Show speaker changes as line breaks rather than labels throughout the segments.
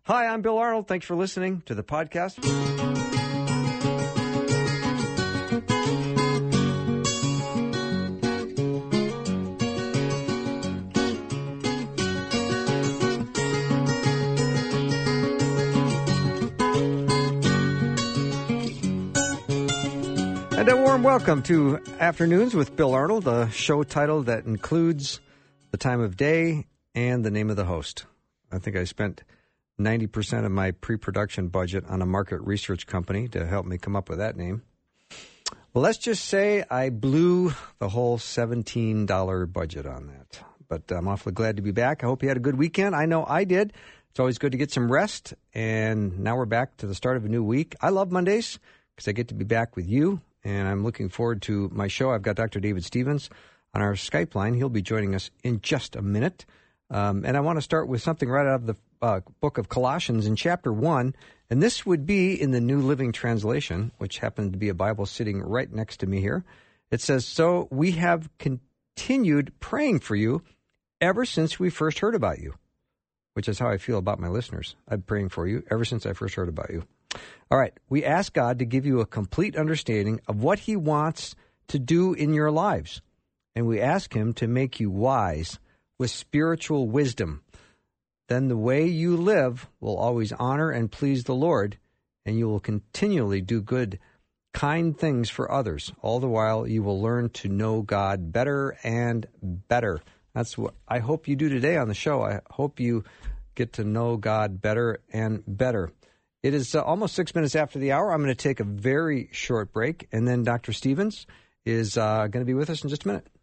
Hi, I'm Bill Arnold. Thanks for listening to the podcast. And a warm welcome to Afternoons with Bill Arnold, a show title that includes the time of day and the name of the host. I think I spent 90% of my pre-production budget on a market research company to help me come up with that name. Well, let's just say I blew the whole $17 budget on that. But I'm awfully glad to be back. I hope you had a good weekend. I know I did. It's always good to get some rest. And now we're back to the start of a new week. I love Mondays because I get to be back with you. And I'm looking forward to my show. I've got Dr. David Stevens on our Skype line. He'll be joining us in just a minute. And I want to start with something right out of the book of Colossians in chapter 1. And this would be in the New Living Translation, which happened to be a Bible sitting right next to me here. It says, "So we have continued praying for you ever since we first heard about you," which is how I feel about my listeners. I'm praying for you ever since I first heard about you. All right. We ask God to give you a complete understanding of what he wants to do in your lives. And we ask him to make you wise with spiritual wisdom. Then the way you live will always honor and please the Lord, and you will continually do good, kind things for others. All the while, you will learn to know God better and better. That's what I hope you do today on the show. I hope you get to know God better and better. It is almost 6 minutes after the hour. I'm going to take a very short break, and then Dr. Stevens is going to be with us in just a minute.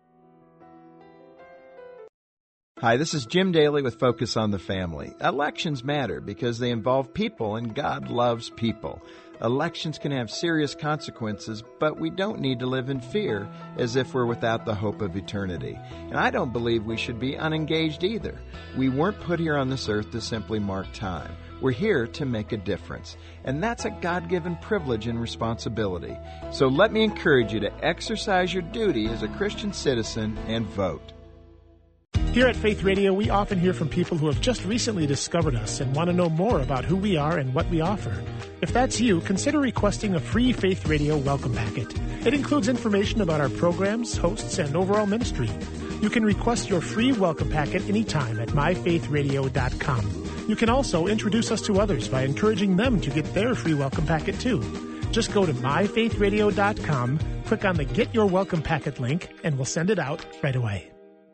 Hi, this is Jim Daly with Focus on the Family. Elections matter because they involve people, and God loves people. Elections can have serious consequences, but we don't need to live in fear as if we're without the hope of eternity. And I don't believe we should be unengaged either. We weren't put here on this earth to simply mark time. We're here to make a difference. And that's a God-given privilege and responsibility. So let me encourage you to exercise your duty as a Christian citizen and vote.
Here at Faith Radio, we often hear from people who have just recently discovered us and want to know more about who we are and what we offer. If that's you, consider requesting a free Faith Radio welcome packet. It includes information about our programs, hosts, and overall ministry. You can request your free welcome packet anytime at myfaithradio.com. You can also introduce us to others by encouraging them to get their free welcome packet too. Just go to myfaithradio.com, click on the Get Your Welcome Packet link, and we'll send it out right away.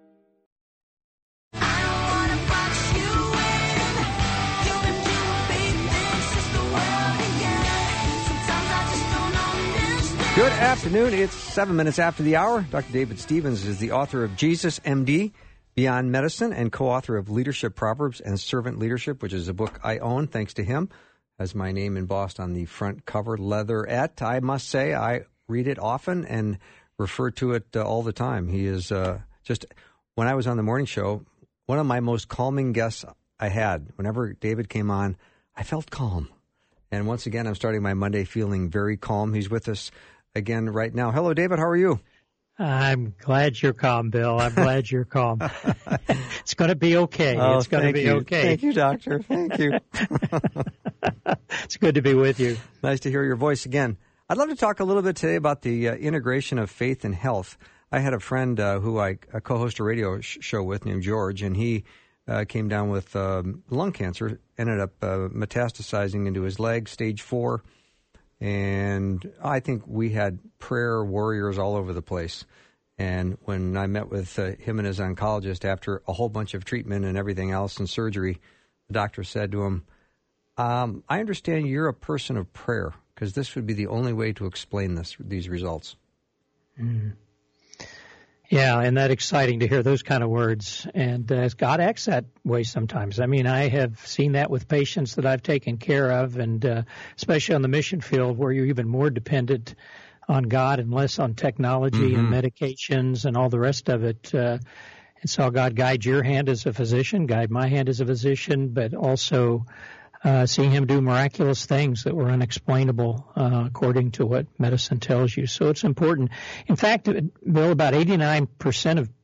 Good afternoon. It's 7 minutes after the hour. Dr. David Stevens is the author of Jesus, M.D., Beyond Medicine, and co-author of Leadership Proverbs and Servant Leadership, which is a book I own, thanks to him. Has my name embossed on the front cover, leatherette. I must say, I read it often and refer to it all the time. He is just, when I was on the morning show, one of my most calming guests I had. Whenever David came on, I felt calm. And once again, I'm starting my Monday feeling very calm. He's with us again right now. Hello, David. How are you?
I'm glad you're calm, Bill. I'm glad you're calm. It's going to be okay.
Oh,
it's going to be okay.
Thank you, Doctor. Thank you.
It's good to be with you.
Nice to hear your voice again. I'd love to talk a little bit today about the integration of faith and health. I had a friend who I co-host a radio show with named George, and he came down with lung cancer, ended up metastasizing into his leg, stage 4. And I think we had prayer warriors all over the place. And when I met with him and his oncologist after a whole bunch of treatment and everything else and surgery, the doctor said to him, I understand you're a person of prayer, because this would be the only way to explain these results.
Mm. Yeah, and that's exciting to hear those kind of words. And God acts that way sometimes. I mean, I have seen that with patients that I've taken care of, and especially on the mission field where you're even more dependent on God and less on technology and medications and all the rest of it. And so God guide your hand as a physician, guide my hand as a physician, but also seeing him do miraculous things that were unexplainable according to what medicine tells you. So it's important. In fact, Bill, about 89% of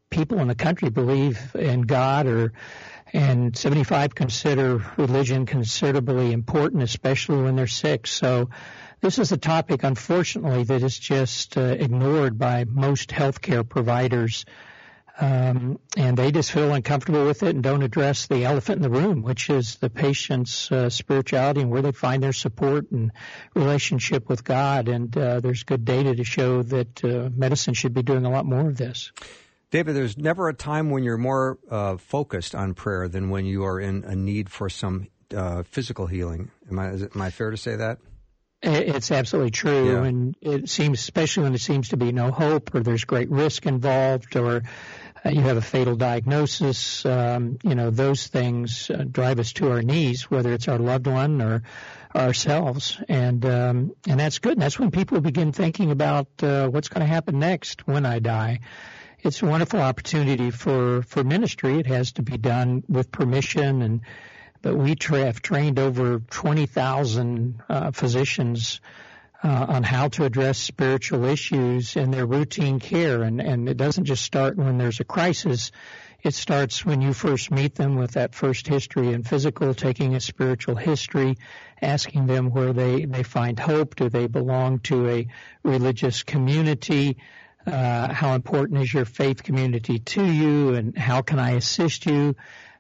people in the country believe in God, and 75 consider religion considerably important, especially when they're sick. So this is a topic, unfortunately, that is just ignored by most healthcare providers. And they just feel uncomfortable with it and don't address the elephant in the room, which is the patient's spirituality and where they find their support and relationship with God. And there's good data to show that medicine should be doing a lot more of this.
David, there's never a time when you're more focused on prayer than when you are in a need for some physical healing. Am I fair to say that?
It's absolutely true,
Yeah.
And it seems, especially when there seems to be no hope, or there's great risk involved, or you have a fatal diagnosis. Those things drive us to our knees, whether it's our loved one or ourselves, and that's good. And that's when people begin thinking about what's going to happen next when I die. It's a wonderful opportunity for ministry. It has to be done with permission, but we have trained over 20,000 physicians on how to address spiritual issues in their routine care. And it doesn't just start when there's a crisis. It starts when you first meet them with that first history and physical, taking a spiritual history, asking them where they find hope. Do they belong to a religious community? How important is your faith community to you? And how can I assist you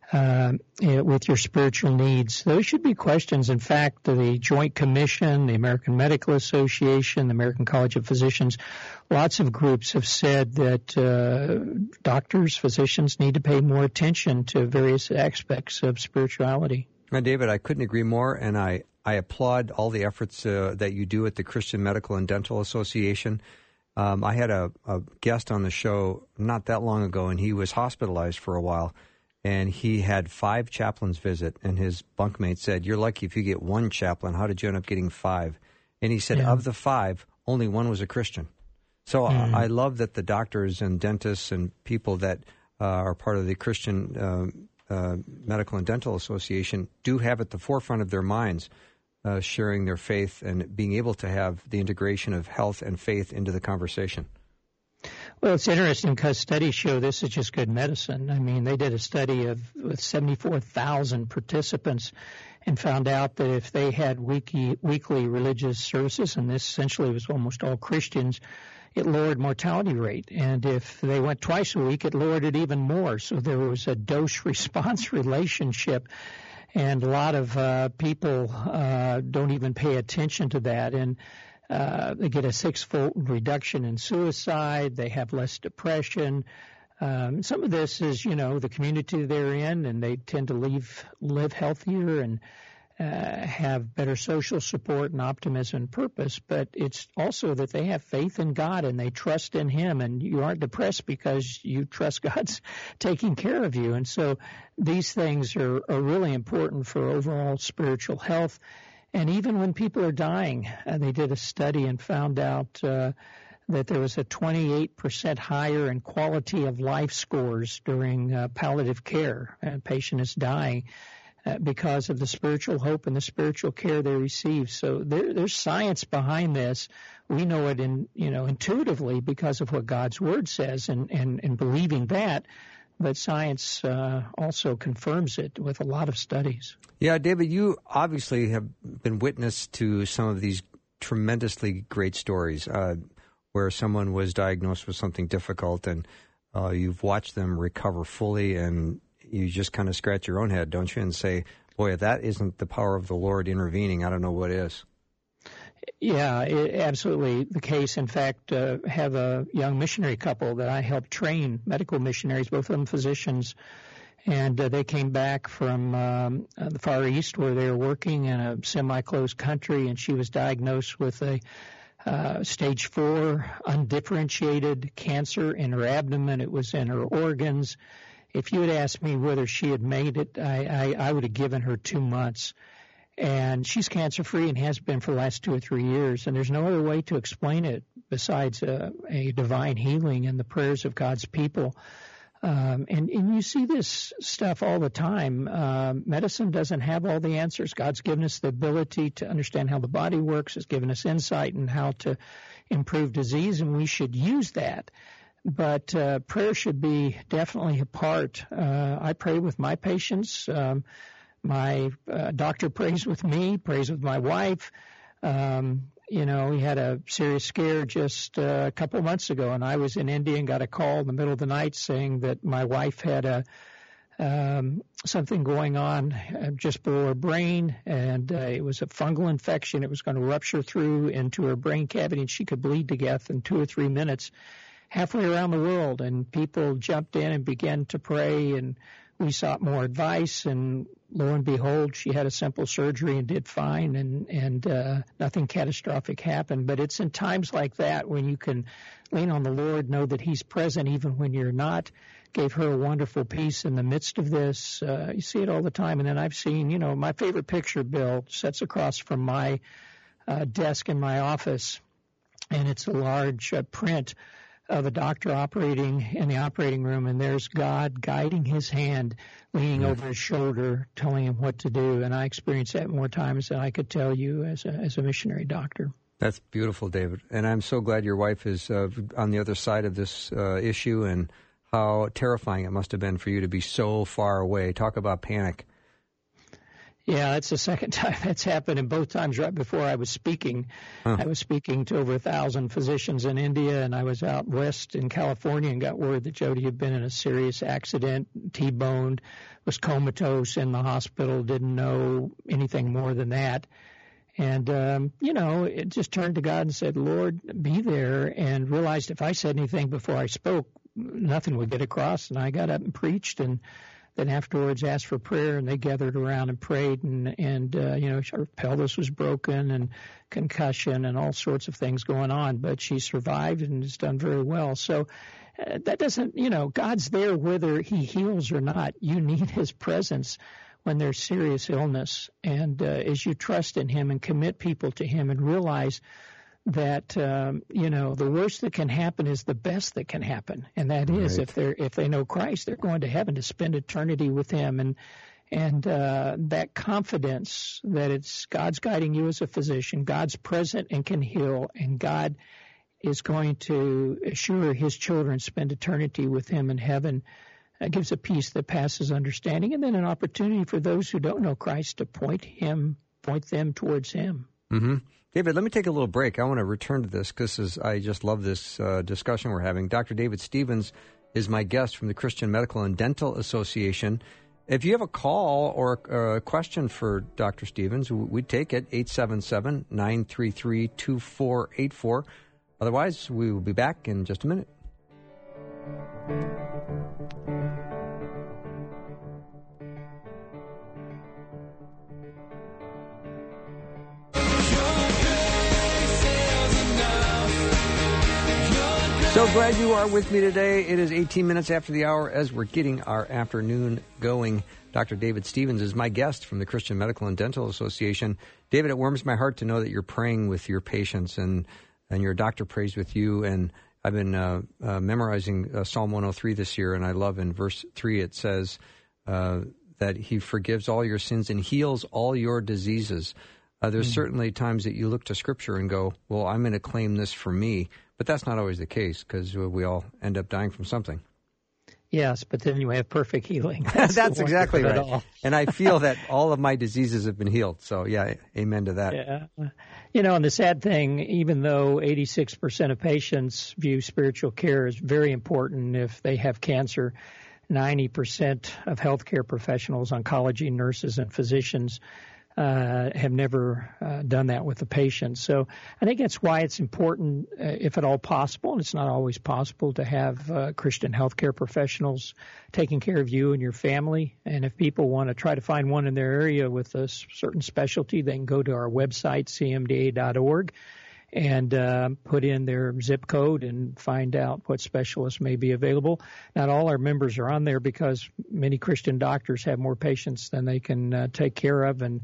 with your spiritual needs? Those should be questions. In fact, the Joint Commission, the American Medical Association, the American College of Physicians, lots of groups have said that doctors, physicians need to pay more attention to various aspects of spirituality.
Now, David, I couldn't agree more, and I applaud all the efforts that you do at the Christian Medical and Dental Association. I had a guest on the show not that long ago, and he was hospitalized for a while. And he had 5 chaplains visit, and his bunkmate said, "You're lucky if you get 1 chaplain. How did you end up getting 5?" And he said, Of the 5, only 1 was a Christian. So I love that the doctors and dentists and people that are part of the Christian Medical and Dental Association do have at the forefront of their minds sharing their faith and being able to have the integration of health and faith into the conversation.
Well, it's interesting because studies show this is just good medicine. I mean, they did a study with 74,000 participants and found out that if they had weekly religious services, and this essentially was almost all Christians, it lowered mortality rate. And if they went twice a week, it lowered it even more. So there was a dose-response relationship. And a lot of people don't even pay attention to that. And they get a 6-fold reduction in suicide. They have less depression. Some of this is, the community they're in, and they tend to live healthier and have better social support and optimism and purpose. But it's also that they have faith in God and they trust in Him. And you aren't depressed because you trust God's taking care of you. And so these things are really important for overall spiritual health. And even when people are dying, they did a study and found out that there was a 28% higher in quality of life scores during palliative care. A patient is dying because of the spiritual hope and the spiritual care they receive. So there's science behind this. We know it intuitively because of what God's Word says, and believing that. But science also confirms it with a lot of studies.
Yeah, David, you obviously have been witness to some of these tremendously great stories where someone was diagnosed with something difficult, and you've watched them recover fully, and you just kind of scratch your own head, don't you, and say, boy, if that isn't the power of the Lord intervening, I don't know what is.
Yeah, absolutely the case. In fact, have a young missionary couple that I helped train, medical missionaries, both of them physicians, and they came back from the Far East where they were working in a semi-closed country, and she was diagnosed with a stage 4 undifferentiated cancer in her abdomen. It was in her organs. If you had asked me whether she had made it, I would have given her 2 months. And she's cancer-free and has been for the last 2 or 3 years. And there's no other way to explain it besides a divine healing and the prayers of God's people. And you see this stuff all the time. Medicine doesn't have all the answers. God's given us the ability to understand how the body works, has given us insight in how to improve disease, and we should use that. But prayer should be definitely a part. I pray with my patients. My doctor prays with me, prays with my wife. We had a serious scare just a couple of months ago, and I was in India and got a call in the middle of the night saying that my wife had something going on just below her brain, and it was a fungal infection. It was going to rupture through into her brain cavity, and she could bleed to death in 2 or 3 minutes halfway around the world. And people jumped in and began to pray, and we sought more advice, and lo and behold, she had a simple surgery and did fine, and nothing catastrophic happened. But it's in times like that when you can lean on the Lord, know that He's present even when you're not. Gave her a wonderful peace in the midst of this. You see it all the time. And then I've seen, my favorite picture, Bill, sits across from my desk in my office, and it's a large print of a doctor operating in the operating room, and there's God guiding his hand, leaning over his shoulder, telling him what to do. And I experienced that more times than I could tell you as a missionary doctor.
That's beautiful, David. And I'm so glad your wife is on the other side of this issue, and how terrifying it must have been for you to be so far away. Talk about panic.
Yeah, that's the second time that's happened, and both times right before I was speaking. I was speaking to over 1,000 physicians in India, and I was out west in California and got word that Jody had been in a serious accident, T-boned, was comatose in the hospital, didn't know anything more than that. And, it just turned to God and said, Lord, be there, and realized if I said anything before I spoke, nothing would get across. And I got up and preached, and then afterwards asked for prayer, and they gathered around and prayed, and her pelvis was broken and concussion and all sorts of things going on, but she survived and has done very well. So that doesn't, God's there whether he heals or not. You need his presence when there's serious illness. And as you trust in him and commit people to him and realize that, the worst that can happen is the best that can happen. And that is if they know Christ, they're going to heaven to spend eternity with him. And that confidence that it's God's guiding you as a physician, God's present and can heal, and God is going to assure his children spend eternity with him in heaven. That gives a peace that passes understanding, and then an opportunity for those who don't know Christ to point them towards him.
Mm-hmm. David, let me take a little break. I want to return to this because I just love this discussion we're having. Dr. David Stevens is my guest from the Christian Medical and Dental Association. If you have a call or a question for Dr. Stevens, we'd take it, 877-933-2484. Otherwise, we will be back in just a minute. So glad you are with me today. It is 18 minutes after the hour as we're getting our afternoon going. Dr. David Stevens is my guest from the Christian Medical and Dental Association. David, it warms my heart to know that you're praying with your patients and your doctor prays with you. And I've been memorizing Psalm 103 this year, and I love in verse 3 it says that he forgives all your sins and heals all your diseases. There's certainly times that you look to Scripture and go, well, I'm going to claim this for me. But that's not always the case because we all end up dying from something.
Yes, but then you have perfect healing.
That's exactly right. And I feel that all of my diseases have been healed. So, yeah, amen to that.
Yeah. And the sad thing, even though 86% of patients view spiritual care as very important if they have cancer, 90% of healthcare professionals, oncology nurses, and physicians have never done that with the patient. So I think that's why it's important, if at all possible, and it's not always possible, to have Christian healthcare professionals taking care of you and your family. And if people want to try to find one in their area with a certain specialty, they can go to our website, cmda.org, and put in their zip code and find out what specialists may be available. Not all our members are on there because many Christian doctors have more patients than they can take care of, and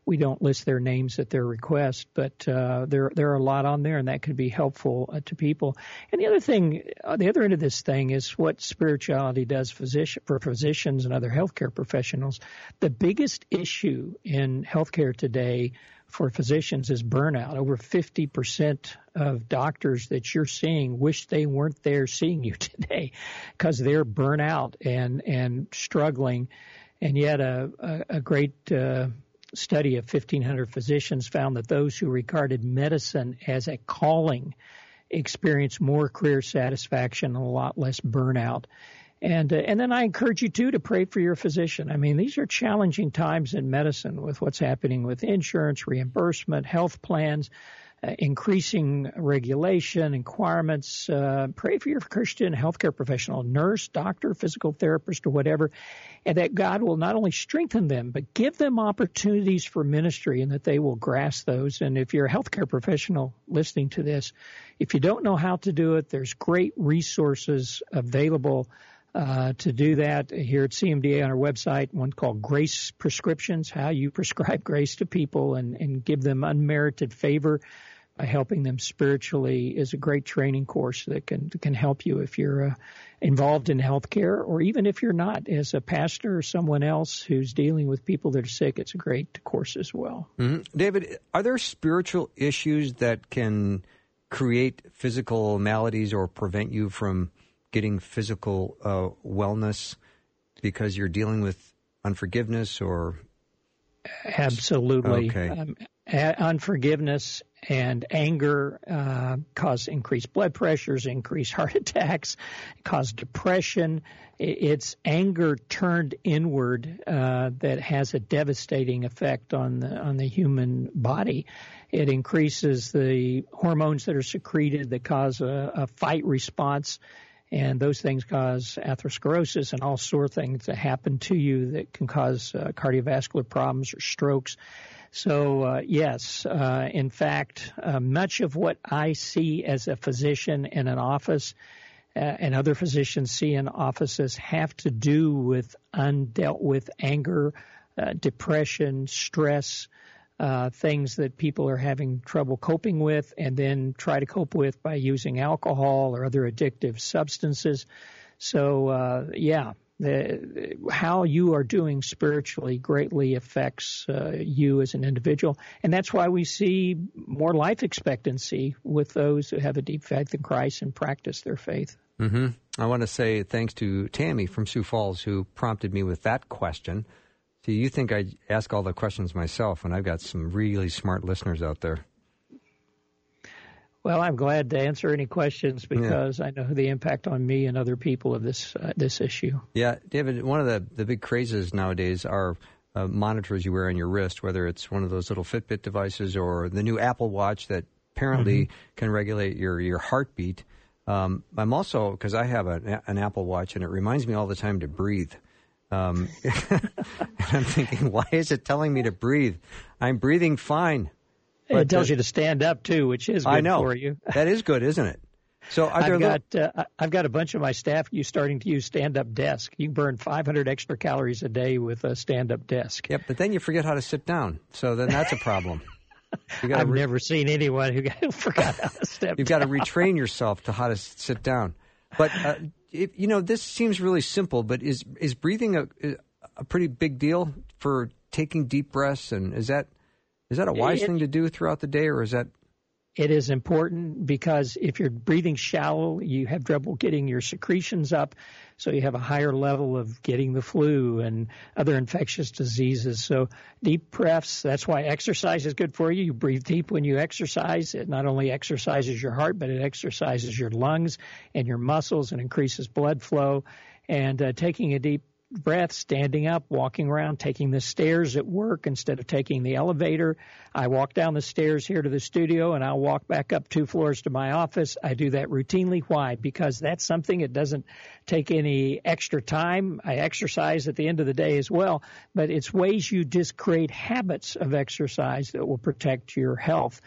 we don't list their names at their request, but there are a lot on there, and that could be helpful to people. And the other thing, the other end of this thing is what spirituality does for physicians and other healthcare professionals. The biggest issue in healthcare today for physicians is burnout. Over 50% of doctors that you're seeing wish they weren't there seeing you today because they're burnt out and struggling. And yet a great study of 1,500 physicians found that those who regarded medicine as a calling experienced more career satisfaction and a lot less burnout. And then I encourage you, too, to pray for your physician. I mean, these are challenging times in medicine with what's happening with insurance, reimbursement, health plans, increasing regulation, requirements. Pray for your Christian healthcare professional, nurse, doctor, physical therapist, or whatever, and that God will not only strengthen them, but give them opportunities for ministry and that they will grasp those. And if you're a healthcare professional listening to this, if you don't know how to do it, there's great resources available to do that here at CMDA on our website, one called Grace Prescriptions, how you prescribe grace to people and give them unmerited favor by helping them spiritually, is a great training course that can help you if you're involved in healthcare, or even if you're not, as a pastor or someone else who's dealing with people that are sick. It's a great course as well.
Mm-hmm. David, are there spiritual issues that can create physical maladies or prevent you from getting physical wellness because you're dealing with unforgiveness or?
Absolutely.
Okay.
Unforgiveness and anger cause increased blood pressures, increased heart attacks, cause depression. It's anger turned inward that has a devastating effect on the human body. It increases the hormones that are secreted that cause a fight response. And those things cause atherosclerosis and all sorts of things that happen to you that can cause cardiovascular problems or strokes. So, yes, in fact, much of what I see as a physician in an office and other physicians see in offices have to do with undealt with anger, depression, stress, things that people are having trouble coping with and then try to cope with by using alcohol or other addictive substances. So, how you are doing spiritually greatly affects you as an individual. And that's why we see more life expectancy with those who have a deep faith in Christ and practice their faith.
Mm-hmm. I want to say thanks to Tammy from Sioux Falls who prompted me with that question. See, you think I ask all the questions myself, and I've got some really smart listeners out there.
Well, I'm glad to answer any questions because I know the impact on me and other people of this issue. Yeah,
David, one of the big crazes nowadays are monitors you wear on your wrist, whether it's one of those little Fitbit devices or the new Apple Watch that apparently can regulate your heartbeat. I'm also, because I have an Apple Watch, and it reminds me all the time to breathe. And I'm thinking, why is it telling me to breathe? I'm breathing fine.
It tells you to stand up, too, which is good for you.
That is good, isn't it? So
I've got a bunch of my staff starting to use stand-up desk. You burn 500 extra calories a day with a stand-up desk.
Yep, but then you forget how to sit down. So then that's a problem.
I've never seen anyone who forgot how to step down.
You've got to retrain yourself to how to sit down. But, this seems really simple, but is breathing a pretty big deal for taking deep breaths? And is that a wise thing to do throughout the day, or is that?
It is important because if you're breathing shallow, you have trouble getting your secretions up, so you have a higher level of getting the flu and other infectious diseases. So deep breaths, that's why exercise is good for you. You breathe deep when you exercise. It not only exercises your heart, but it exercises your lungs and your muscles and increases blood flow. And taking a deep breath, standing up, walking around, taking the stairs at work instead of taking the elevator. I walk down the stairs here to the studio, and I'll walk back up 2 floors to my office. I do that routinely. Why? Because that's something that doesn't take any extra time. I exercise at the end of the day as well, but it's ways you just create habits of exercise that will protect your health.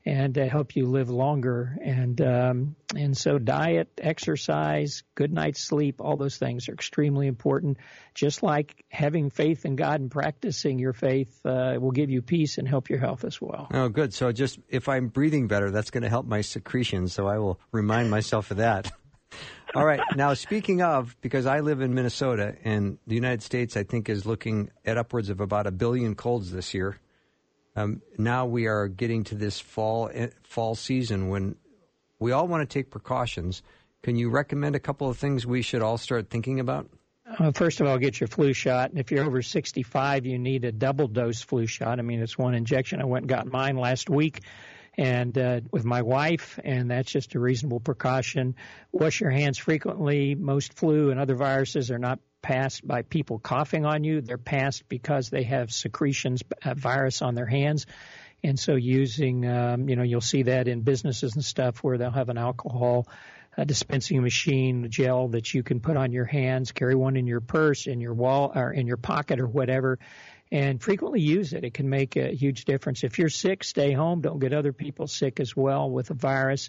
and help you live longer. And so diet, exercise, good night's sleep, all those things are extremely important. Just like having faith in God and practicing your faith will give you peace and help your health as well.
Oh, good. So just if I'm breathing better, that's going to help my secretions, so I will remind myself of that. All right. Now, speaking of, because I live in Minnesota, and the United States, I think, is looking at upwards of about 1 billion colds this year. Now we are getting to this fall season when we all want to take precautions. Can you recommend a couple of things we should all start thinking about?
First of all, get your flu shot. And if you're over 65, you need a double-dose flu shot. I mean, it's one injection. I went and got mine last week and with my wife, and that's just a reasonable precaution. Wash your hands frequently. Most flu and other viruses are not passed by people coughing on you. They're passed because they have secretions, virus on their hands. And so using, you'll see that in businesses and stuff where they'll have an alcohol dispensing machine, gel that you can put on your hands, carry one in your purse, in your or in your pocket or whatever, and frequently use it. It can make a huge difference. If you're sick, stay home. Don't get other people sick as well with a virus.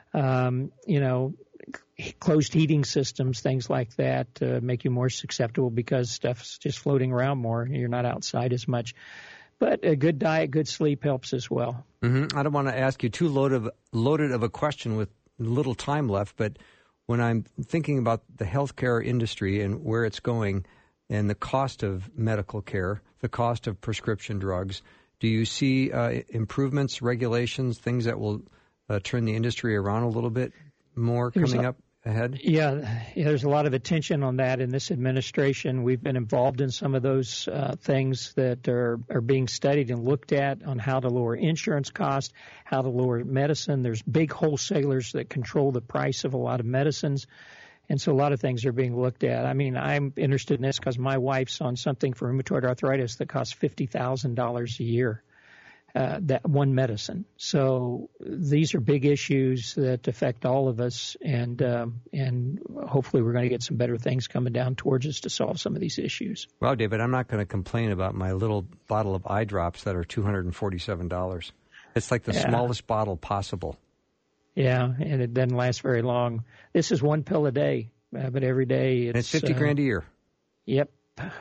Closed heating systems, things like that, make you more susceptible because stuff's just floating around more. You're not outside as much. But a good diet, good sleep helps as well.
Mm-hmm. I don't want to ask you too loaded of a question with little time left, but when I'm thinking about the healthcare industry and where it's going and the cost of medical care, the cost of prescription drugs, do you see improvements, regulations, things that will turn the industry around a little bit more coming up ahead?
Yeah, there's a lot of attention on that in this administration. We've been involved in some of those things that are being studied and looked at on how to lower insurance costs, how to lower medicine. There's big wholesalers that control the price of a lot of medicines. And so a lot of things are being looked at. I mean, I'm interested in this because my wife's on something for rheumatoid arthritis that costs $50,000 a year. That one medicine. So these are big issues that affect all of us, and hopefully we're going to get some better things coming down towards us to solve some of these issues.
Well, David, I'm not going to complain about my little bottle of eye drops that are $247. It's like the smallest bottle possible.
Yeah, and it doesn't last very long. This is one pill a day, but every day it's
$50,000 a year.
Yep.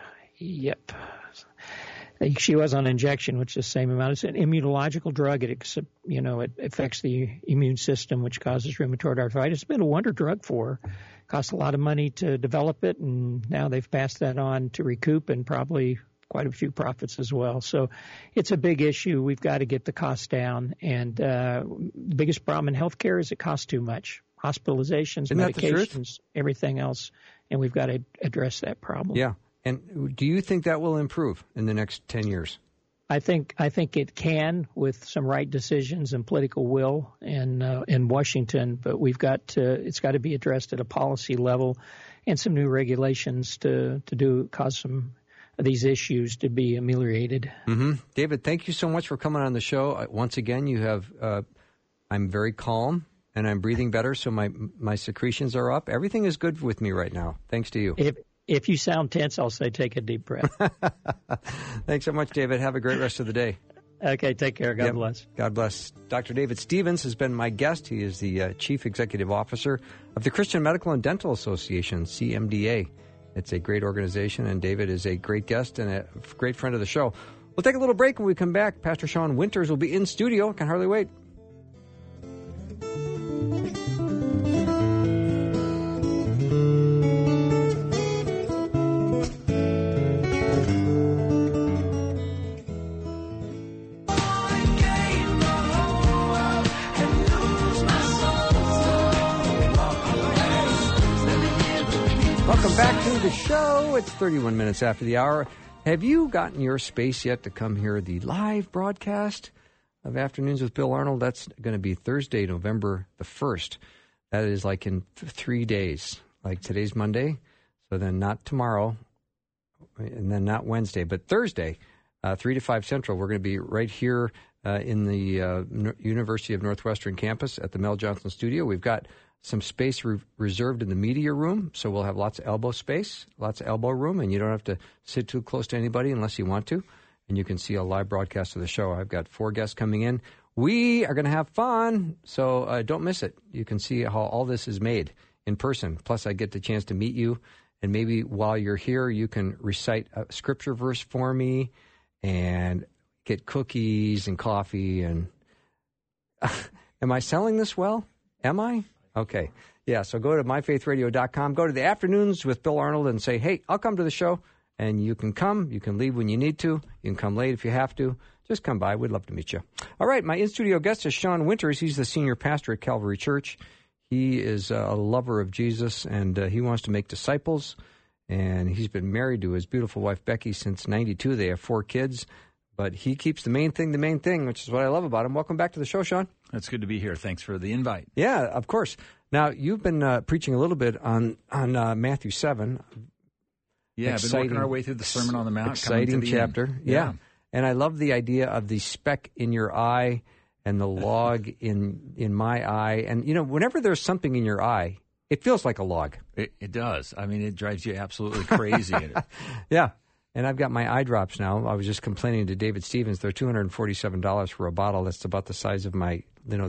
She was on injection, which is the same amount. It's an immunological drug. It affects the immune system, which causes rheumatoid arthritis. It's been a wonder drug for her. Cost a lot of money to develop it, and now they've passed that on to recoup and probably quite a few profits as well. So it's a big issue. We've got to get the costs down. And the biggest problem in healthcare is it costs too much. Hospitalizations, medications, everything else. And we've got to address that problem.
Yeah. And do you think that will improve in the next 10 years?
I think it can with some right decisions and political will in Washington, but it's got to be addressed at a policy level and some new regulations to cause some of these issues to be ameliorated.
Mm-hmm. David, thank you so much for coming on the show. Once again, you have I'm very calm and I'm breathing better, so my secretions are up. Everything is good with me right now, thanks to you.
If you sound tense, I'll say take a deep breath.
Thanks so much, David. Have a great rest of the day.
Okay, take care. God bless.
God bless. Dr. David Stevens has been my guest. He is the Chief Executive Officer of the Christian Medical and Dental Association, CMDA. It's a great organization, and David is a great guest and a great friend of the show. We'll take a little break. When we come back, Pastor Sean Winters will be in studio. Can hardly wait. Welcome back to the show. It's 31 minutes after the hour. Have you gotten your space yet to come hear the live broadcast of Afternoons with Bill Arnold? That's going to be Thursday, November the 1st. That is like in 3 days. Like today's Monday, so then not tomorrow, and then not Wednesday, but Thursday, 3 to 5 Central. We're going to be right here in the University of Northwestern campus at the Mel Johnson Studio. We've got some space reserved in the media room, so we'll have lots of elbow space, lots of elbow room, and you don't have to sit too close to anybody unless you want to, and you can see a live broadcast of the show. I've got 4 guests coming in. We are going to have fun, so don't miss it. You can see how all this is made in person. Plus, I get the chance to meet you, and maybe while you're here, you can recite a scripture verse for me and get cookies and coffee. And am I selling this well? Am I? Okay. Yeah, so go to myfaithradio.com. Go to the Afternoons with Bill Arnold and say, hey, I'll come to the show. And you can come. You can leave when you need to. You can come late if you have to. Just come by. We'd love to meet you. All right, my in-studio guest is Sean Winters. He's the senior pastor at Calvary Church. He is a lover of Jesus, and he wants to make disciples. And he's been married to his beautiful wife, Becky, since 92. They have 4 kids. But he keeps the main thing, which is what I love about him. Welcome back to the show, Sean.
It's good to be here. Thanks for the invite.
Yeah, of course. Now, you've been preaching a little bit on Matthew 7.
Yeah, I've been working our way through the Sermon on the Mount.
Exciting chapter. Yeah. And I love the idea of the speck in your eye and the log in my eye. And, whenever there's something in your eye, it feels like a log.
It does. I mean, it drives you absolutely crazy.
Yeah. And I've got my eye drops now. I was just complaining to David Stevens. They're $247 for a bottle that's about the size of my,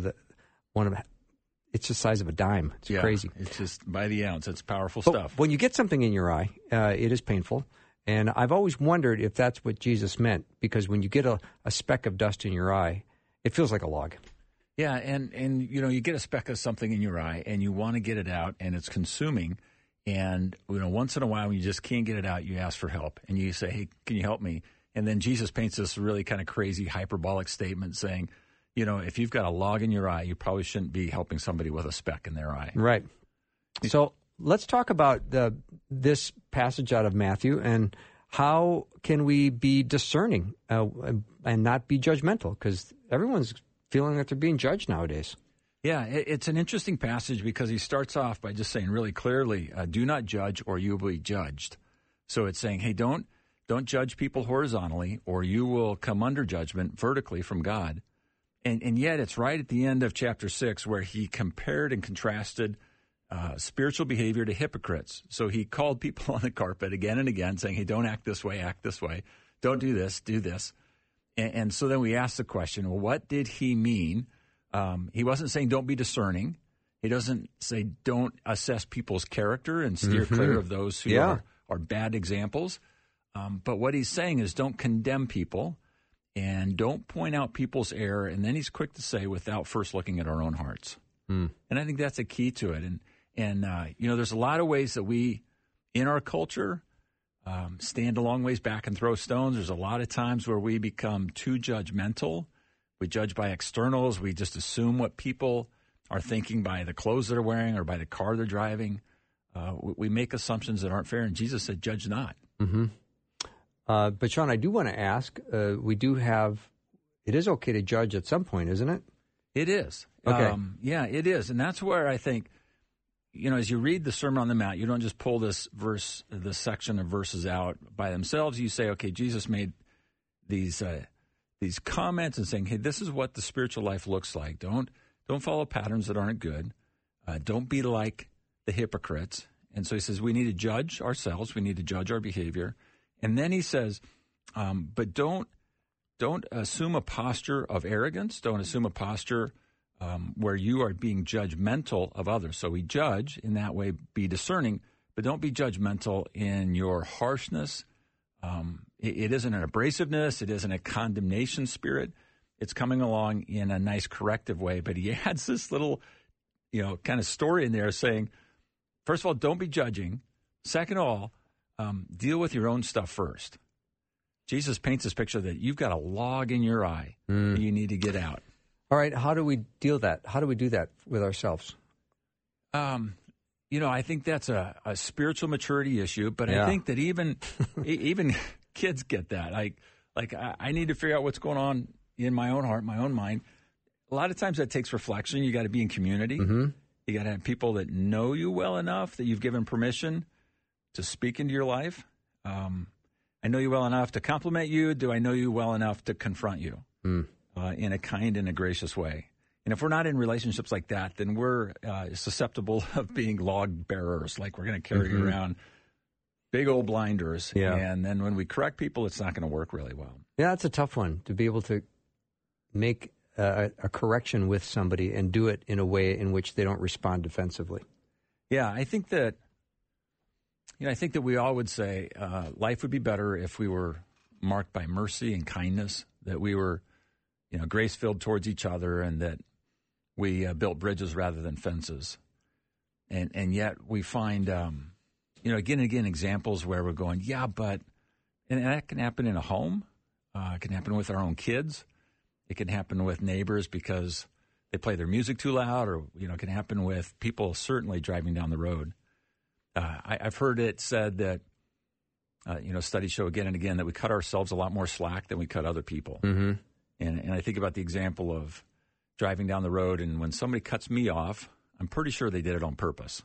it's the size of a dime. It's crazy.
It's just by the ounce. It's powerful
but
stuff.
When you get something in your eye, it is painful. And I've always wondered if that's what Jesus meant, because when you get a speck of dust in your eye, it feels like a log.
Yeah, and you get a speck of something in your eye, and you want to get it out, and it's consuming. And, once in a while, when you just can't get it out, you ask for help. And you say, hey, can you help me? And then Jesus paints this really kind of crazy hyperbolic statement saying, if you've got a log in your eye, you probably shouldn't be helping somebody with a speck in their eye.
Right. So let's talk about this passage out of Matthew and how can we be discerning and not be judgmental, because everyone's feeling that they're being judged nowadays.
Yeah, it's an interesting passage because he starts off by just saying really clearly, do not judge or you will be judged. So it's saying, hey, don't judge people horizontally or you will come under judgment vertically from God. And yet it's right at the end of chapter 6 where he compared and contrasted spiritual behavior to hypocrites. So he called people on the carpet again and again saying, hey, don't act this way, don't do this, do this. And so then we ask the question, well, what did he mean? He wasn't saying don't be discerning. He doesn't say don't assess people's character and steer clear of those who are bad examples. But what he's saying is don't condemn people and don't point out people's error. And then he's quick to say without first looking at our own hearts. And I think that's a key to it. And there's a lot of ways that we, in our culture, stand a long ways back and throw stones. There's a lot of times where we become too judgmental. We judge by externals. We just assume what people are thinking by the clothes they're wearing or by the car they're driving. We make assumptions that aren't fair, and Jesus said, judge not.
Mm-hmm. But, Sean, I do want to ask, it is okay to judge at some point, isn't it?
It is.
Okay.
Yeah, it is. And that's where I think, as you read the Sermon on the Mount, you don't just pull this section of verses out by themselves. You say, okay, Jesus made these comments and saying, hey, this is what the spiritual life looks like. Don't follow patterns that aren't good. Don't be like the hypocrites. And so he says we need to judge ourselves. We need to judge our behavior. And then he says, but don't assume a posture of arrogance. Don't assume a posture where you are being judgmental of others. So we judge in that way, be discerning, but don't be judgmental in your harshness. It isn't an abrasiveness. It isn't a condemnation spirit. It's coming along in a nice corrective way. But he adds this little, kind of story in there saying, first of all, don't be judging. Second of all, deal with your own stuff first. Jesus paints this picture that you've got a log in your eye that you need to get out.
All right. How do we deal that? How do we do that with ourselves?
I think that's a spiritual maturity issue, but I think that even kids get that. I need to figure out what's going on in my own heart, my own mind. A lot of times that takes reflection. You got to be in community. Mm-hmm. You got to have people that know you well enough that you've given permission to speak into your life. I know you well enough to compliment you. Do I know you well enough to confront you in a kind and a gracious way? And if we're not in relationships like that, then we're susceptible of being log bearers. Like we're going to carry around big old blinders. Yeah. And then when we correct people, it's not going to work really well.
Yeah, it's a tough one to be able to make a correction with somebody and do it in a way in which they don't respond defensively.
Yeah, I think that we all would say life would be better if we were marked by mercy and kindness, that we were, grace-filled towards each other, and that we built bridges rather than fences. And yet we find, again and again, examples where we're going, yeah, but, and that can happen in a home. It can happen with our own kids. It can happen with neighbors because they play their music too loud, or, it can happen with people certainly driving down the road. I've heard it said that, studies show again and again that we cut ourselves a lot more slack than we cut other people.
Mm-hmm.
And I think about the example of driving down the road, and when somebody cuts me off, I'm pretty sure they did it on purpose.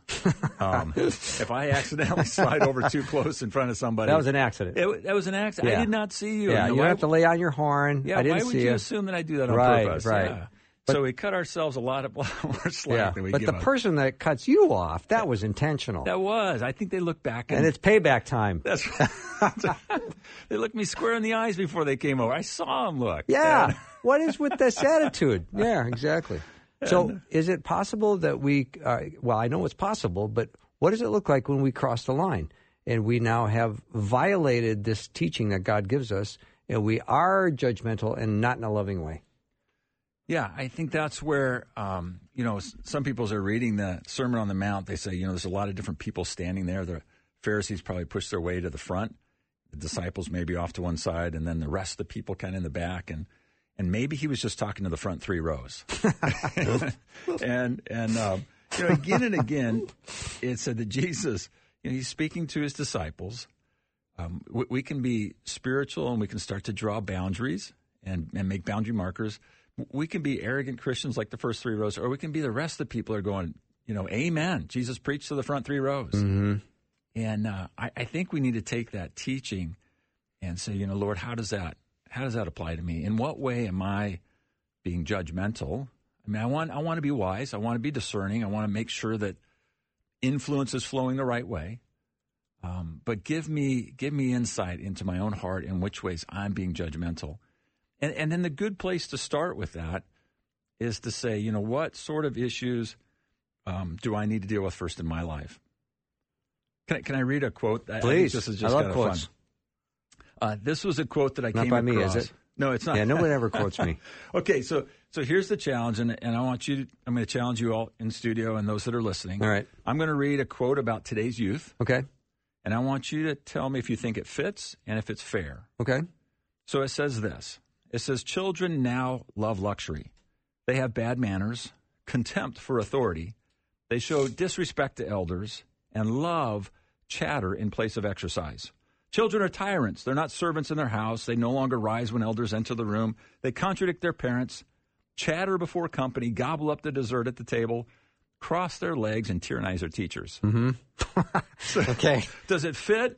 If I accidentally slide over too close in front of somebody.
That was an accident.
That was an accident.
Yeah.
I did not see you.
Yeah, you don't have to lay on your horn.
Yeah,
I didn't
why would
see
you assume that I do that on purpose?
Right.
Yeah.
But,
so we cut ourselves a lot more slack than we
but
give
the
up.
person that cuts you off, that was intentional.
That was. I think they look back.
And it's payback time.
That's right. They looked me square in the eyes before they came over. I saw them look.
Yeah.
And
What is with this attitude? Yeah, exactly. So is it possible that we, I know it's possible, but what does it look like when we cross the line and we now have violated this teaching that God gives us and we are judgmental and not in a loving way?
Yeah, I think that's where, some people, as they're reading the Sermon on the Mount, they say, there's a lot of different people standing there. The Pharisees probably pushed their way to the front. The disciples maybe off to one side, and then the rest of the people kind of in the back. And maybe he was just talking to the front three rows. and again and again, it said that Jesus, he's speaking to his disciples. We can be spiritual and we can start to draw boundaries and make boundary markers. We can be arrogant Christians like the first three rows, or we can be the rest of the people are going, amen. Jesus preached to the front three rows. Mm-hmm. And I think we need to take that teaching and say, Lord, how does that apply to me? In what way am I being judgmental? I mean, I want to be wise. I want to be discerning. I want to make sure that influence is flowing the right way. But give me insight into my own heart in which ways I'm being judgmental. And then the good place to start with that is to say, what sort of issues do I need to deal with first in my life? Can I read a quote?
Please.
I think this is just
I love
kind of
quotes.
Fun. This was a quote that I
Not
came
by
across.
me, is it?
No, it's not.
Yeah, nobody ever quotes me.
Okay, so here's the challenge, and I'm going to challenge you all in studio and those that are listening.
All right.
I'm going to read a quote about today's youth.
Okay.
And I want you to tell me if you think it fits and if it's fair.
Okay.
So it says this. It says, children now love luxury. They have bad manners, contempt for authority. They show disrespect to elders and love chatter in place of exercise. Children are tyrants. They're not servants in their house. They no longer rise when elders enter the room. They contradict their parents, chatter before company, gobble up the dessert at the table, cross their legs, and tyrannize their teachers.
Mm-hmm. Okay.
Does it fit?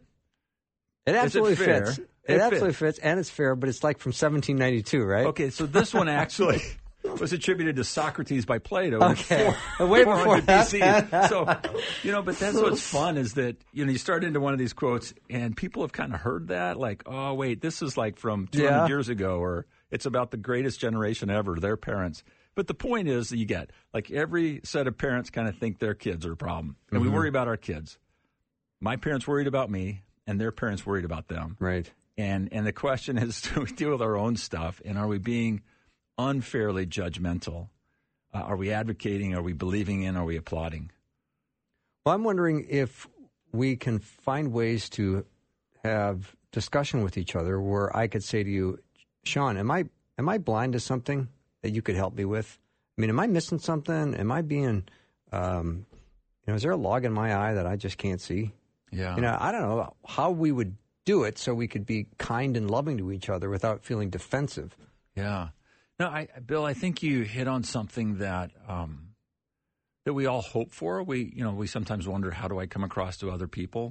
It absolutely fits. It absolutely
fits.
fits, and it's fair, but it's like from 1792, right?
Okay, so this one actually was attributed to Socrates by Plato.
Okay. Way before
BC. So, but that's what's fun is that, you start into one of these quotes and people have kind of heard that, like, oh, wait, this is like from 200 years ago, or it's about the greatest generation ever, their parents. But the point is that you get, like, every set of parents kind of think their kids are a problem. And we worry about our kids. My parents worried about me, and their parents worried about them.
Right.
And the question is, do we deal with our own stuff, and are we being unfairly judgmental? Are we advocating? Are we believing in? Are we applauding?
Well, I'm wondering if we can find ways to have discussion with each other where I could say to you, Sean, am I blind to something that you could help me with? I mean, am I missing something? Am I being, is there a log in my eye that I just can't see?
Yeah.
I don't know how we would do it so we could be kind and loving to each other without feeling defensive.
Yeah. No, Bill, I think you hit on something that that we all hope for. We sometimes wonder, how do I come across to other people?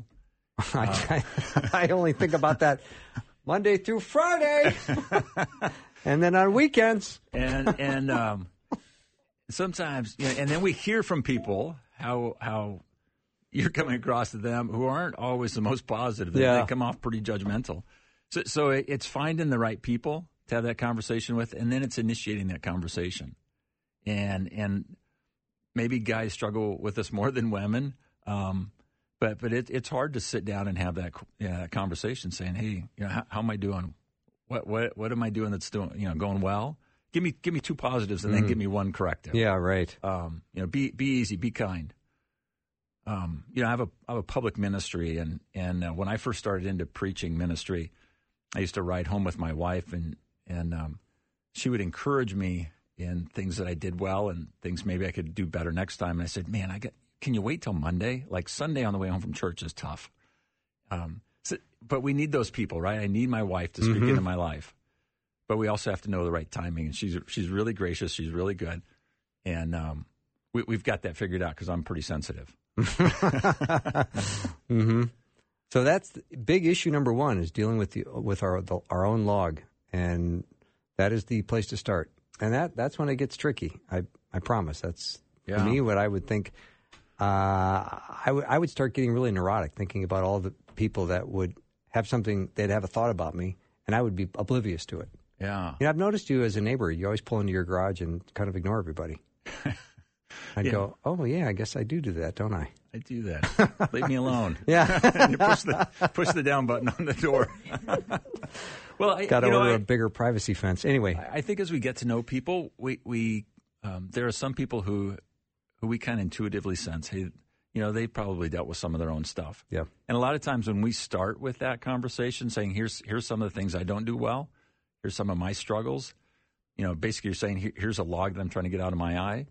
I only think about that Monday through Friday, and then on weekends.
And sometimes, and then we hear from people how you're coming across to them who aren't always the most positive. They come off pretty judgmental. So it's finding the right people to have that conversation with, and then it's initiating that conversation. And maybe guys struggle with this more than women, but it's hard to sit down and have that conversation, saying, "Hey, how am I doing? What am I doing that's going well? Give me 2 positives, and then give me 1 corrective."
Yeah, right.
Be easy, be kind. I have a public ministry, and when I first started into preaching ministry, I used to ride home with my wife, and she would encourage me in things that I did well and things maybe I could do better next time. And I said, "Man, can you wait till Monday? Like Sunday on the way home from church is tough." But we need those people, right? I need my wife to speak into my life, but we also have to know the right timing. And she's really gracious. She's really good, and we've got that figured out because I'm pretty sensitive.
So that's big issue number 1 is dealing with our own log, and that is the place to start. And that's when it gets tricky. I promise. That's for me what I would think. I would start getting really neurotic, thinking about all the people that would have something, they'd have a thought about me, and I would be oblivious to it.
Yeah.
I've noticed you as a neighbor. You always pull into your garage and kind of ignore everybody. I'd go, "Oh yeah, I guess I do that, don't I?"
I do that. Leave me alone.
Yeah.
You push the down button on the door. Well,
got to order a bigger privacy fence. Anyway,
I think as we get to know people, we there are some people who we kind of intuitively sense, hey, they probably dealt with some of their own stuff.
Yeah.
And a lot of times when we start with that conversation, saying, here's some of the things I don't do well, here's some of my struggles. Basically you're saying, here's a log that I'm trying to get out of my eye.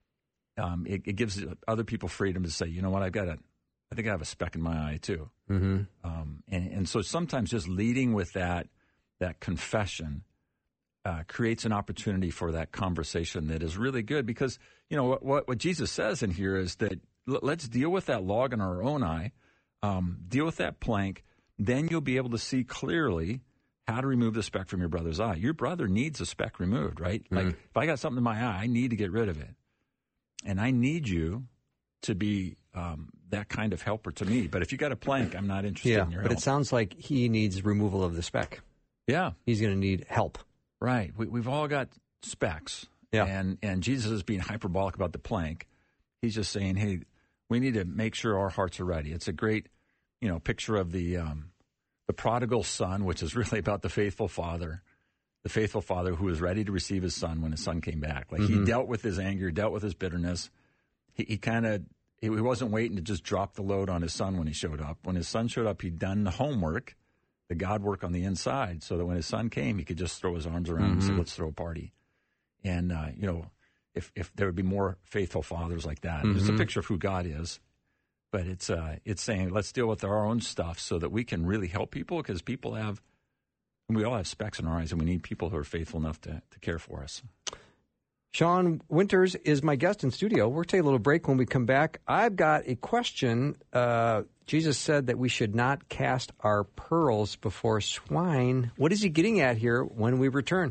It gives other people freedom to say, you know what, I think I have a speck in my eye too. Mm-hmm. And so sometimes just leading with that confession creates an opportunity for that conversation that is really good, because what Jesus says in here is that let's deal with that log in our own eye, deal with that plank, then you'll be able to see clearly how to remove the speck from your brother's eye. Your brother needs a speck removed, right? Mm-hmm. Like if I got something in my eye, I need to get rid of it. And I need you to be that kind of helper to me. But if you got a plank, I'm not interested in your help.
But it sounds like he needs removal of the speck.
Yeah.
He's going to need help.
Right. We've all got specks.
Yeah.
And Jesus is being hyperbolic about the plank. He's just saying, hey, we need to make sure our hearts are ready. It's a great, picture of the prodigal son, which is really about the faithful father who was ready to receive his son when his son came back. Like he dealt with his anger, dealt with his bitterness. He wasn't waiting to just drop the load on his son when he showed up. When his son showed up, he'd done the homework, the God work on the inside, so that when his son came, he could just throw his arms around him and say, let's throw a party. And, if there would be more faithful fathers like that. It's a picture of who God is. But it's saying, let's deal with our own stuff so that we can really help people, because we all have specks in our eyes, and we need people who are faithful enough to care for us.
Sean Winters is my guest in studio. We'll take a little break. When we come back, I've got a question. Jesus said that we should not cast our pearls before swine. What is he getting at here when we return?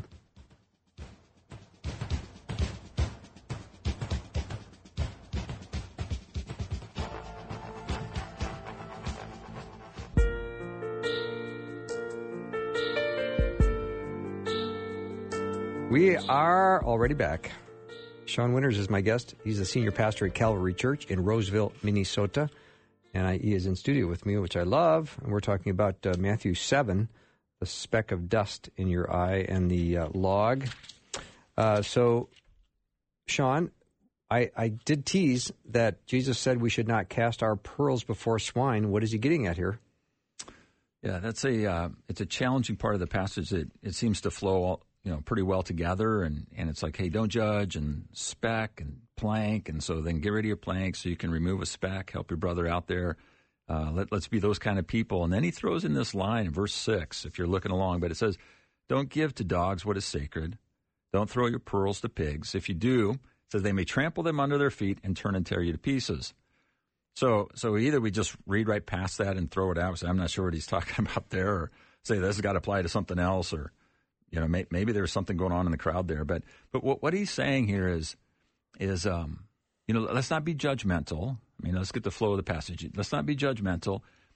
We are already back. Sean Winters is my guest. He's the senior pastor at Calvary Church in Roseville, Minnesota. And he is in studio with me, which I love. And we're talking about Matthew 7, the speck of dust in your eye and the log. So, Sean, I did tease that Jesus said we should not cast our pearls before swine. What is he getting at here?
Yeah, that's it's a challenging part of the passage that it seems to flow pretty well together, and it's like, hey, don't judge, and speck and plank, and so then get rid of your plank so you can remove a speck, help your brother out there. Let's be those kind of people. And then he throws in this line in verse 6, if you're looking along, but it says, don't give to dogs what is sacred. Don't throw your pearls to pigs. If you do, it says they may trample them under their feet and turn and tear you to pieces. So either we just read right past that and throw it out, say, I'm not sure what he's talking about there, or say this has got to apply to something else, or maybe there's something going on in the crowd there. But what he's saying here is let's not be judgmental. I mean, let's get the flow of the passage. Let's not be judgmental.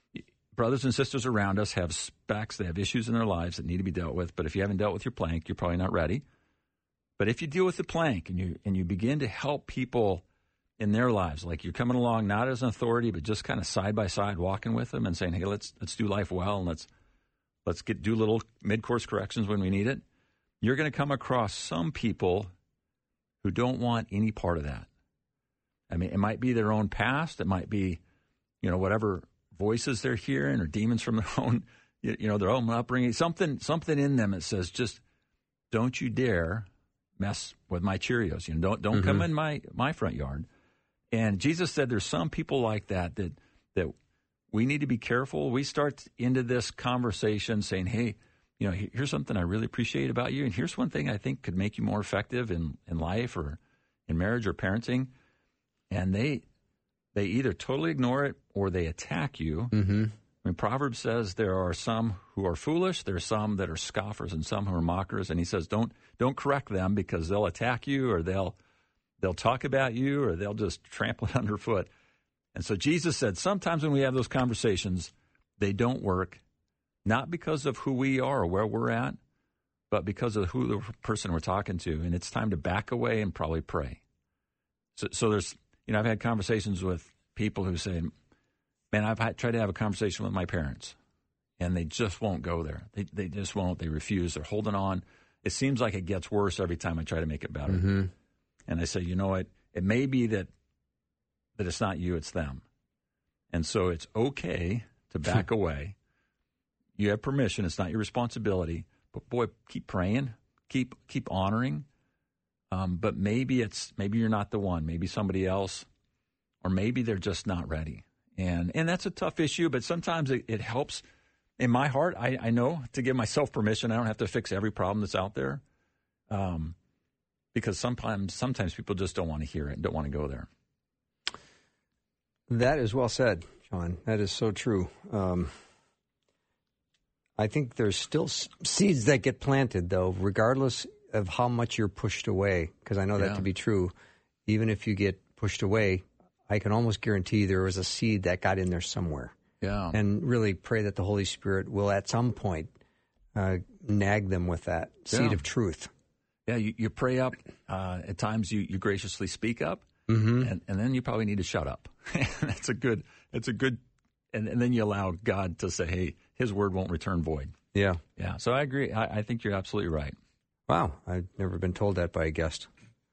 brothers and sisters around us have specs, they have issues in their lives that need to be dealt with. But if you haven't dealt with your plank, you're probably not ready. But if you deal with the plank and you begin to help people in their lives, like you're coming along not as an authority, but just kind of side by side walking with them and saying, hey, let's do life well, and let's do little mid-course corrections when we need it. You're going to come across some people who don't want any part of that. I mean, it might be their own past. It might be, whatever voices they're hearing or demons from their own, their own upbringing. Something in them that says, just don't you dare mess with my Cheerios. Don't come in my front yard. And Jesus said there's some people like that we need to be careful. We start into this conversation saying, hey, here's something I really appreciate about you, and here's one thing I think could make you more effective in life or in marriage or parenting. And they either totally ignore it or they attack you. Mm-hmm. I mean, Proverbs says there are some who are foolish, there are some that are scoffers, and some who are mockers. And he says, don't correct them, because they'll attack you, or they'll talk about you, or they'll just trample it underfoot. And so Jesus said sometimes when we have those conversations, they don't work, not because of who we are or where we're at, but because of who the person we're talking to. And it's time to back away and probably pray. So there's, I've had conversations with people who say, man, I've tried to have a conversation with my parents, and they just won't go there. They just won't. They refuse. They're holding on. It seems like it gets worse every time I try to make it better. Mm-hmm. And I say, you know what? It may be that it's not you, it's them. And so it's okay to back away. You have permission. It's not your responsibility. But, boy, keep praying. Keep honoring. But maybe you're not the one. Maybe somebody else. Or maybe they're just not ready. And that's a tough issue, but sometimes it helps. In my heart, I know to give myself permission. I don't have to fix every problem that's out there. Because sometimes people just don't want to hear it, don't want to go there.
That is well said, John. That is so true. I think there's still seeds that get planted, though, regardless of how much you're pushed away, because I know that to be true. Even if you get pushed away, I can almost guarantee there was a seed that got in there somewhere. Yeah. And really pray that the Holy Spirit will at some point nag them with that seed of truth.
Yeah, you pray up. At times you graciously speak up, and then you probably need to shut up. It's a good, and then you allow God to say, hey, his word won't return void. Yeah. Yeah. So I agree. I think you're absolutely right.
Wow. I've never been told that by a guest.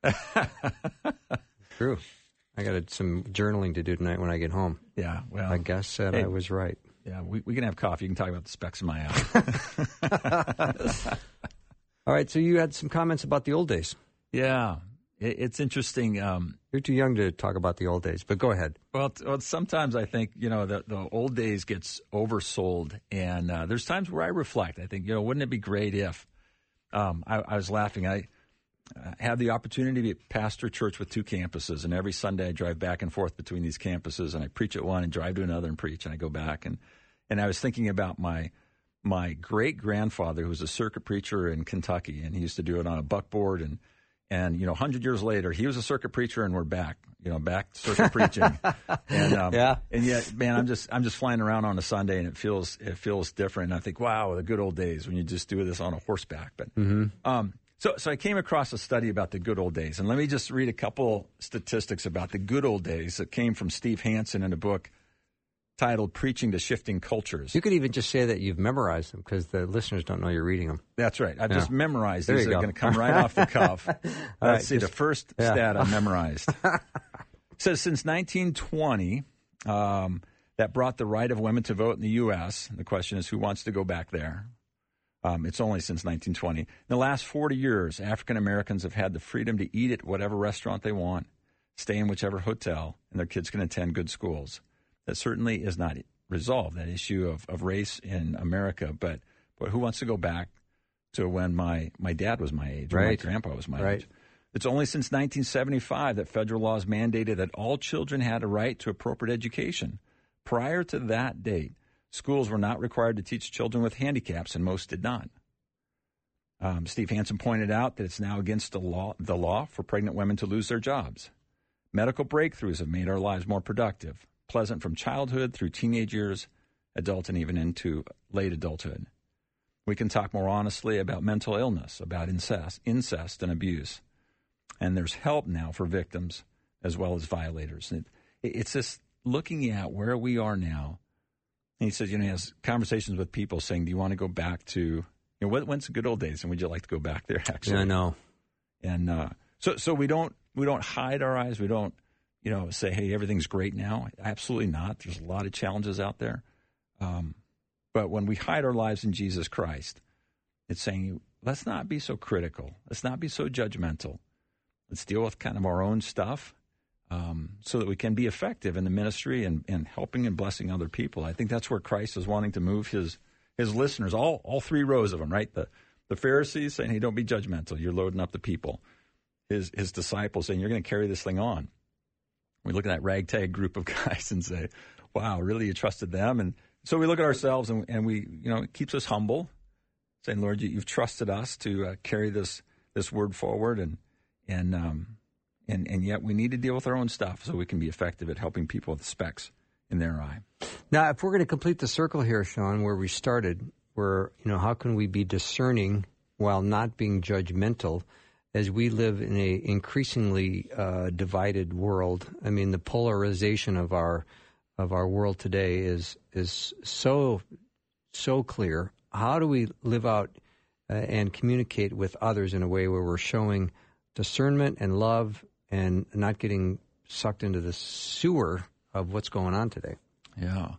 True. I got some journaling to do tonight when I get home. Yeah, well, my guest said I was right.
Yeah, we can have coffee. You can talk about the specks in my eye.
All right, so you had some comments about the old days.
Yeah, it's interesting.
You're too young to talk about the old days, but go ahead.
Well, sometimes I think, the old days gets oversold, and there's times where I reflect. I think, wouldn't it be great if, I was laughing, I have the opportunity to pastor church with 2 campuses, and every Sunday I drive back and forth between these campuses, and I preach at one and drive to another and preach, and I go back. And I was thinking about my great-grandfather, who was a circuit preacher in Kentucky, and he used to do it on a buckboard, and 100 years later, he was a circuit preacher, and we're back circuit preaching. And yet, man, I'm just flying around on a Sunday, and it feels different. And I think, wow, the good old days when you just do this on a horseback. But So I came across a study about the good old days, and let me just read a couple statistics about the good old days that came from Steve Hansen in a book titled Preaching to Shifting Cultures.
You could even just say that you've memorized them, because the listeners don't know you're reading them.
That's right. I've just memorized these. They're going to come right off the cuff. Let's see, the first stat I memorized. It says since 1920, that brought the right of women to vote in the U.S. The question is, who wants to go back there? It's only since 1920. In the last 40 years, African Americans have had the freedom to eat at whatever restaurant they want, stay in whichever hotel, and their kids can attend good schools. That certainly is not resolved, that issue of race in America. But who wants to go back to when my dad was my age, or my grandpa was my age? It's only since 1975 that federal laws mandated that all children had a right to appropriate education. Prior to that date, schools were not required to teach children with handicaps, and most did not. Steve Hansen pointed out that it's now against the law for pregnant women to lose their jobs. Medical breakthroughs have made our lives more productive, pleasant from childhood through teenage years, adult and even into late adulthood. We can talk more honestly about mental illness, about incest and abuse. And there's help now for victims as well as violators. It's just looking at where we are now. And he says, he has conversations with people saying, do you want to go back to, when's the good old days? And would you like to go back there, actually?
Yeah, I know.
And so we don't hide our eyes. We don't, say, hey, everything's great now. Absolutely not. There's a lot of challenges out there. But when we hide our lives in Jesus Christ, it's saying, let's not be so critical. Let's not be so judgmental. Let's deal with kind of our own stuff so that we can be effective in the ministry and helping and blessing other people. I think that's where Christ is wanting to move his listeners, all three rows of them, right? The Pharisees saying, hey, don't be judgmental. You're loading up the people. His disciples saying, you're going to carry this thing on. We look at that ragtag group of guys and say, wow, really, you trusted them? And so we look at ourselves and we, it keeps us humble, saying, Lord, you've trusted us to carry this word forward, and yet we need to deal with our own stuff so we can be effective at helping people with specks in their eye.
Now, if we're going to complete the circle here, Sean, where we started, where, how can we be discerning while not being judgmental as we live in a increasingly divided world? I mean, the polarization of our world today is so clear. How do we live out and communicate with others in a way where we're showing discernment and love and not getting sucked into the sewer of what's going on today?
Yeah.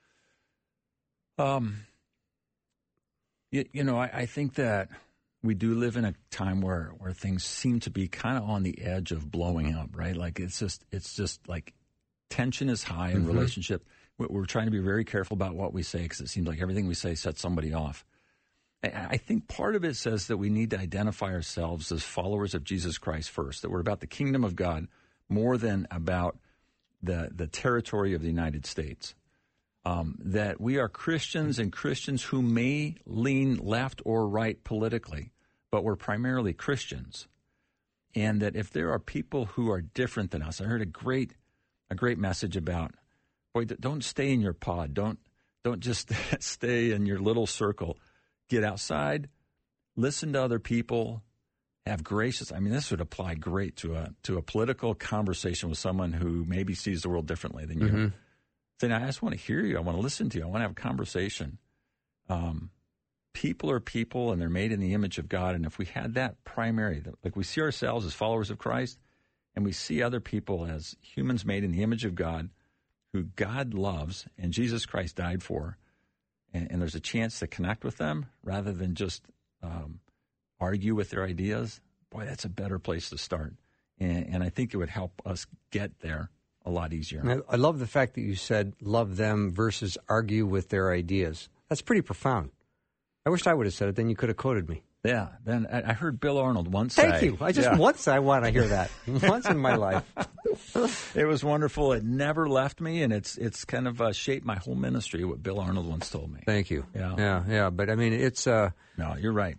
I think that we do live in a time where things seem to be kind of on the edge of blowing up, right? Like it's just like tension is high in relationship. We're trying to be very careful about what we say because it seems like everything we say sets somebody off. I think part of it says that we need to identify ourselves as followers of Jesus Christ first, that we're about the kingdom of God more than about the territory of the United States. That we are Christians and Christians who may lean left or right politically, but we're primarily Christians. And that if there are people who are different than us, I heard a great message about, boy, don't stay in your pod. Don't just stay in your little circle. Get outside, listen to other people, have gracious. I mean, this would apply great to a political conversation with someone who maybe sees the world differently than you. Saying, I just want to hear you. I want to listen to you. I want to have a conversation. People are people, and they're made in the image of God. And if we had that primary, like we see ourselves as followers of Christ, and we see other people as humans made in the image of God, who God loves and Jesus Christ died for, and there's a chance to connect with them rather than just argue with their ideas, boy, that's a better place to start. And I think it would help us get there a lot easier.
I love the fact that you said love them versus argue with their ideas. That's pretty profound. I wish I would have said it. Then you could have quoted me.
Yeah. Then I heard Bill Arnold once say.
Thank you. Once I want to hear that. Once in my life.
It was wonderful. It never left me, and it's kind of shaped my whole ministry, what Bill Arnold once told me.
Thank you.
Yeah.
But, I mean, it's...
No, you're right.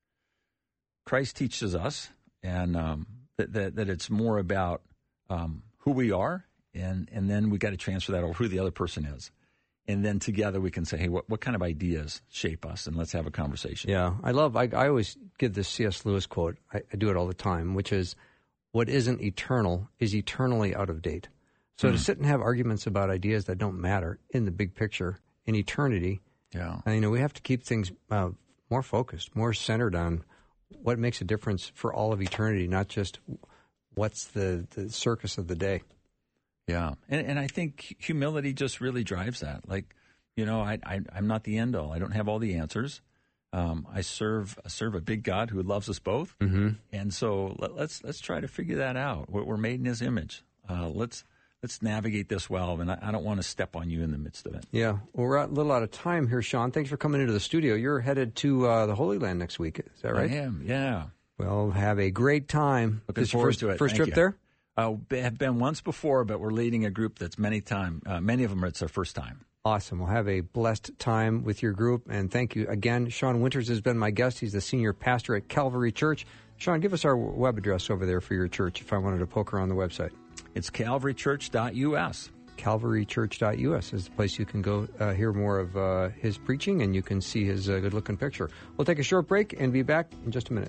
Christ teaches us and that it's more about who we are, and then we got to transfer that over who the other person is. And then together we can say, hey, what kind of ideas shape us? And let's have a conversation.
Yeah, I always give this C.S. Lewis quote. I do it all the time, which is, what isn't eternal is eternally out of date. So to sit and have arguments about ideas that don't matter in the big picture, in eternity, we have to keep things more focused, more centered on what makes a difference for all of eternity, not just what's the circus of the day.
Yeah, and I think humility just really drives that. Like, I'm not the end all. I don't have all the answers. I serve a big God who loves us both, and so let's try to figure that out. We're made in His image. Let's navigate this well, and I don't want to step on you in the midst of it.
Yeah, well, we're a little out of time here, Sean. Thanks for coming into the studio. You're headed to the Holy Land next week. Is that right?
I am. Yeah.
Well, have a great time.
Looking forward to it.
First trip there?
Have been once before, but we're leading a group that's many of them, it's their first time.
Awesome. We'll have a blessed time with your group, and thank you again. Sean Winters has been my guest. He's the senior pastor at Calvary Church. Sean, give us our web address over there for your church if I wanted to poke around the website.
It's calvarychurch.us.
calvarychurch.us is the place you can go hear more of his preaching, and you can see his good-looking picture. We'll take a short break and be back in just a minute.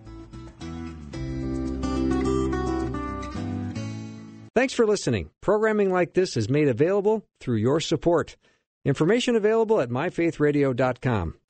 Thanks for listening. Programming like this is made available through your support. Information available at myfaithradio.com.